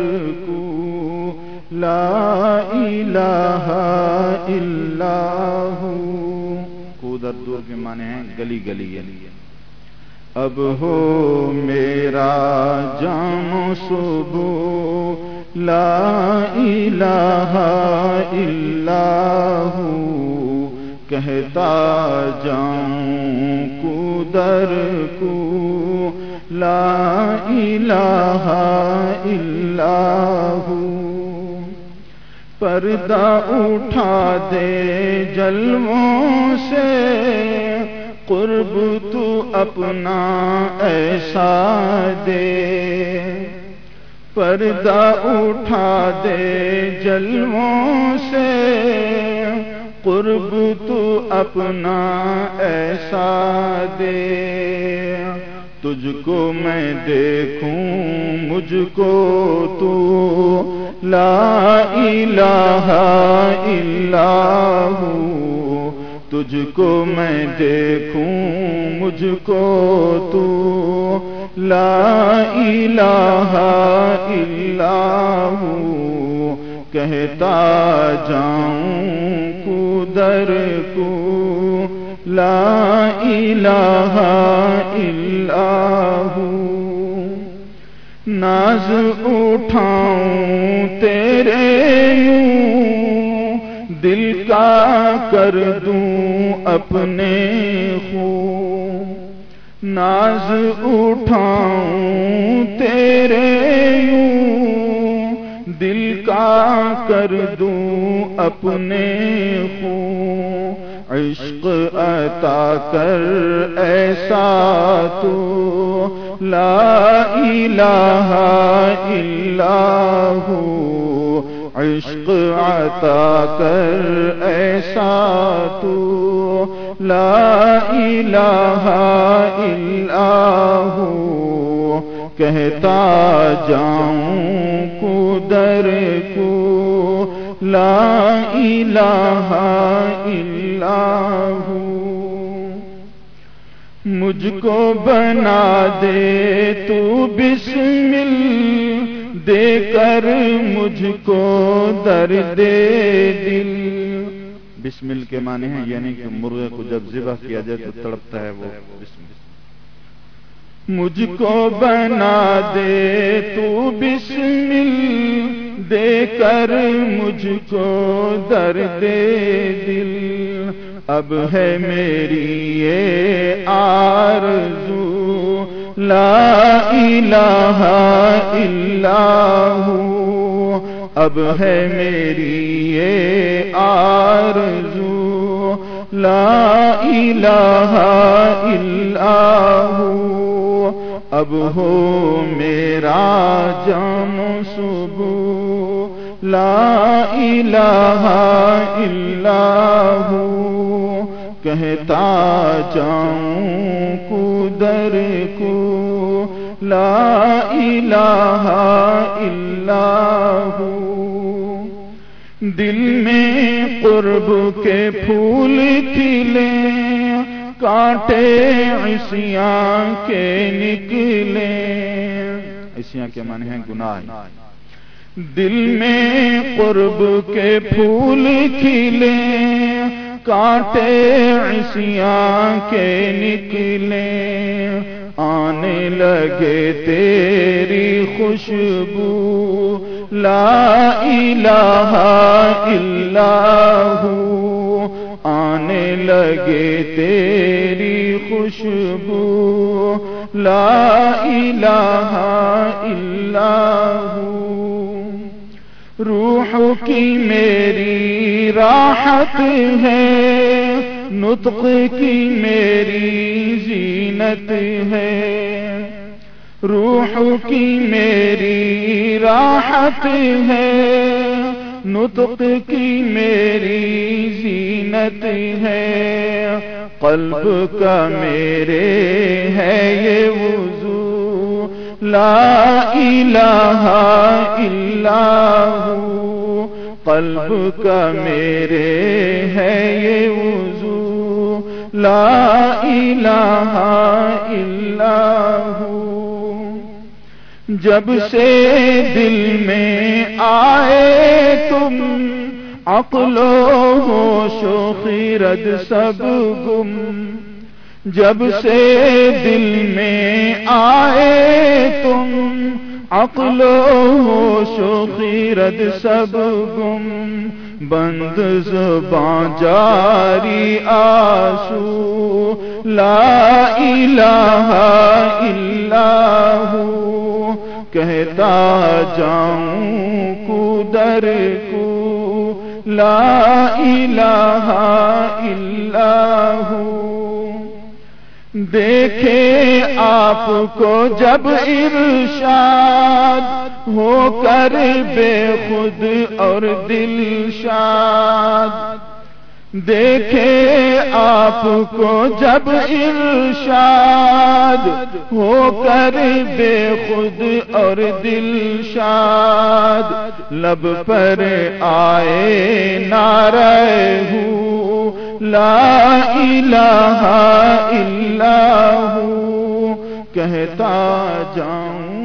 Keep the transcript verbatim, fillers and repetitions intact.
کو لا الہ الا ہو. کو در دور کے معنی ہیں گلی گلی گلی. اب ہو میرا جام صبح لا الہ الا ہو. کہتا جاؤں کو در کو لا الہ الا ہو. پردہ اٹھا دے جلووں سے قرب تو اپنا ایسا دے. پردہ اٹھا دے جلووں سے قرب تو اپنا ایسا دے. تجھ کو میں دیکھوں مجھ کو تو لا الہ الا ہو. تجھ کو میں دیکھوں مجھ کو تو لا الہ الا ہو. کہتا جاؤں کو در کو لا الہ الا ہو. ناز اٹھاؤں تیرے یوں دل کا کر دوں اپنے خوں. ناز اٹھاؤں تیرے یوں دل کا کر دوں اپنے خوں. عشق عطا کر ایسا تو لا الہ الا ہو. عشق عطا کر ایسا تو لا الہ الا ہو. کہتا جاؤں کو در کو لا الہ الا ہو. مجھ کو بنا دے تو بسمل دے کر مجھ کو درد دل. بسمل کے معنی ہیں یعنی کہ مرغے کو جب ذبح کیا جائے تو تڑپتا ہے وہ بسمل. مجھ کو بنا دے تو بسمل دے کر مجھ کو درد دل. اب ہے میری یہ آرزو لا الہ الا ہو. اب ہے میری یہ آرزو لا الہ الا ہو. اب ہو میرا جام صبح لا الہ الا ہو. کہتا جاؤں کو در کو لا الہ الا ہو. دل میں قرب کے پھول کھلے کانٹے عصیاں کے نکلے. عصیاں کے معنی ہیں گناہ. دل میں قرب کے پھول کھلے کانٹے عصیاں کے نکلے. آنے لگے تیری خوشبو لا الہ الا ہو. آنے لگے تیری خوشبو لا الہ الا ہو. روح کی میری راحت ہے نطق کی میری زینت ہے. روح کی میری راحت ہے نطق کی میری زینت ہے. قلب کا میرے ہے یہ وضو لا الہ الا ہو. قلب کا میرے ہے یہ وضو لا الہ الا ہو. جب سے دل میں آئے تم عقل و ہوش و خرد سب گم، جب سے دل میں آئے تم عقل و ہوش و خرد سب گم، بند زباں جاری آنسو لا الہ الا ہو، کہتا جاؤں کدر کو لا الہ الا ہو۔ دیکھے آپ کو جب ارشاد ہو کر بے خود اور دل شاد، دیکھے آپ کو جب ارشاد ہو کر بے خود اور دل شاد، لب پر آئے نعرہ ہو لا الہ الا ہو، کہتا جاؤں